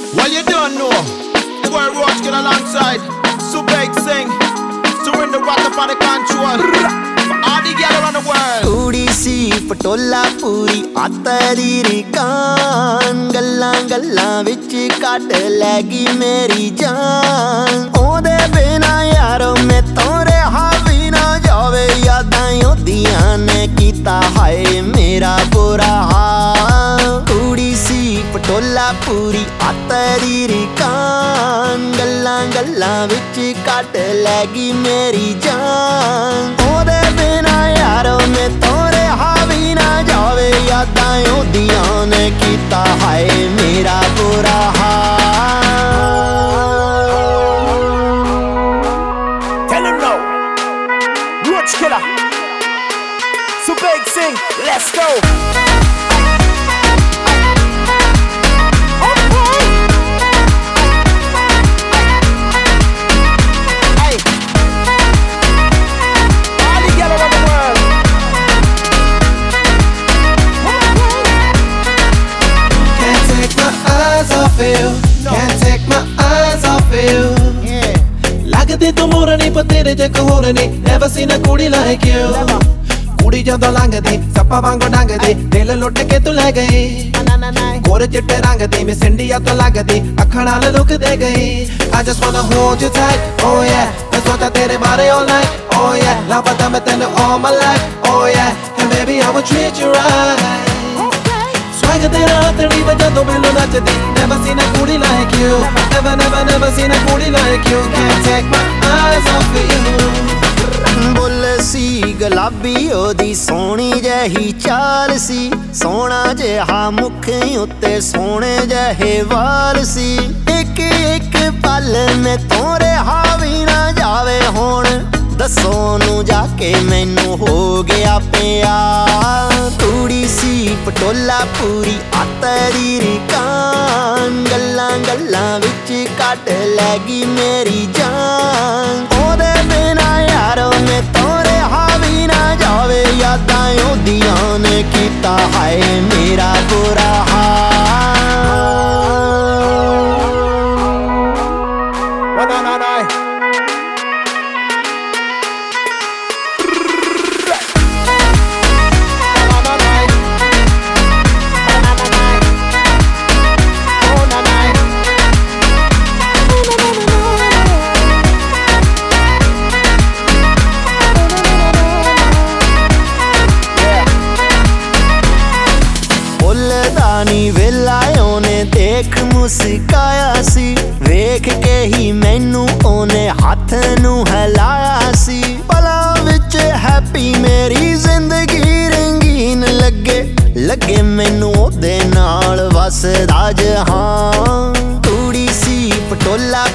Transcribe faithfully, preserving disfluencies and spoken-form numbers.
Well, you don't know. Boy Roach get alongside Subeg Singh. Surrender what up on the control. For all the girls around the world. ਕੁੜੀ ਸੀ ਪਟੋਲਾ ਪੂਰੀ ਆਤਰੀ ਰਿਕਾਨ ਗੱਲਾਂ ਗੱਲਾਂ ਵਿੱਚ ਕੱਢ ਲੈ ਗਈ ਮੇਰੀ ਜਾਨ ਉਹਦੇ ਬਿਨਾ ਯਾਰੋ ਮੈਂ ਤੋਂ ਰਿਹਾ ਵੀ ਨਾ ਜਾਵੇ ਯਾਦਾਂ ਉਹਦੀਆਂ ਨੇ ਕੀਤਾ ਹਾਏ ਮੇਰਾ ਬੁਰਾ ਹਾਲ ਕੁੜੀ ਸੀ ਪਟੋਲਾ ਪੂਰੀ ਆਤਰੀ ਰਿਕਾਨ ਗੱਲਾਂ ਗੱਲਾਂ ਵਿੱਚ ਕੱਢ ਲੈ ਗਈ ਮੇਰੀ ਜਾਨ ਉਹਦੇ ਬਿਨਾ ਯਾਰੋ ਮੈਂ ਤੋਂ ਰਿਹਾ ਵੀ ਨਾ ਜਾਵੇ ਯਾਦਾਂ ਉਹਦੀਆਂ ਨੇ ਕੀਤਾ ਹਾਏ ਮੇਰਾ ਬੁਰਾ ਹਾਲ Tell him now. Roach Killer. Subeg Singh. Let's go. Can't take my eyes off you. ਲੱਗਦੇ ਤੂੰ ਮੋਰ ਨਹੀਂ ਪਰ ਤੇਰੇ ਜੇ ਕੋਰ ਨਹੀਂ never seen a ਕੁੜੀ like you. ਕੁੜੀ ਜਦੋਂ ਲੰਘਦੀ ਸੱਪਾ ਵਾਂਗੂ ਡੰਗਦੀ ਦਿਲ ਲੁੱਟ ਕੇ ਤੂੰ ਲੈ ਗਈ ਗੋਰੇ ਚਿੱਟੇ ਰੰਗ ਦੀ ਮੈਂ ਸਿੰਡੀਆ ਤੋਂ ਲੱਗਦੀ ਅੱਖਾਂ ਨਾਲ ਲੁਕਦੇ ਗਈ I just wanna hold you tight, oh yeah. ਮੈਂ ਸੋਚਾਂ ਤੇਰੇ ਬਾਰੇ all night, oh yeah. ਲੱਭਦਾ ਮੈਂ ਤੈਨੂੰ all my life, oh yeah. And baby I will treat you right. Swagger ਤੇਰਾ ਤੜੀ ਵਜਾ ਤੋਂ ਮੈਨੂੰ ਨੱਚਦੀ never seen a ਕੁੜੀ like you. Never never never seen a ਕੁੜੀ like you. Can't take my eyes off of you. ਬੁੱਲ ਸੀ ਗੁਲਾਬੀ ਉਹਦੀ ਸੋਹਣੀ ਜਿਹੀ ਚਾਲ ਸੀ ਸੋਹਣਾ ਜਿਹਾ ਮੁੱਖ ਉੱਤੇ ਸੋਹਣੇ ਜਿਹੇ ਵਾਲ ਸੀ ਇੱਕ ਇੱਕ ਪਲ ਮੈਂ ਤੋਂ ਰਿਹਾ ਵੀ ਨਾ ਜਾਵੇ ਹੁਣ ਦੱਸੋ ਨੂੰ ਜਾ ਕੇ ਮੈਨੂੰ ਹੋ ਗਿਆ ਪਿਆਰ ਕੁੜੀ ਸੀ ਪਟੋਲਾ ਪੂਰੀ ਆਤਰੀ ਰਿਕਾਨ ਗੱਲਾਂ ਗੱਲਾਂ ਵਿੱਚ ਕੱਢ ਲੈ ਗਈ ਮੇਰੀ ਜਾਨ ਉਹਦੇ ਬਿਨਾ ਯਾਰੋ ਮੈਂ ਤੋਂ ਰਿਹਾ ਵੀ ਨਾ ਜਾਵੇ ਯਾਦਾਂ ਉਹਦੀਆਂ ਨੇ ਕੀਤਾ ਹਾਏ ਮੇਰਾ ਬੁਰਾ ਹਾਲ ਨੀ ਵੇਲਾ ਉਹਨੇ ਦੇਖ ਮੁਸਕਾਇਆ ਸੀ ਵੇਖ ਕੇ ਹੀ ਮੈਨੂੰ ਉਹਨੇ ਹੱਥ ਨੂੰ ਹਿਲਾਇਆ ਸੀ ਪਲਾਂ ਵਿੱਚ ਹੈਪੀ ਮੇਰੀ ਜ਼ਿੰਦਗੀ ਰੰਗੀਨ ਲੱਗੇ ਲੱਗੇ ਮੈਨੂੰ ਉਹਦੇ ਨਾਲ ਵਸਦਾ ਜਹਾਂ ਕੁੜੀ ਸੀ ਪਟੋਲਾ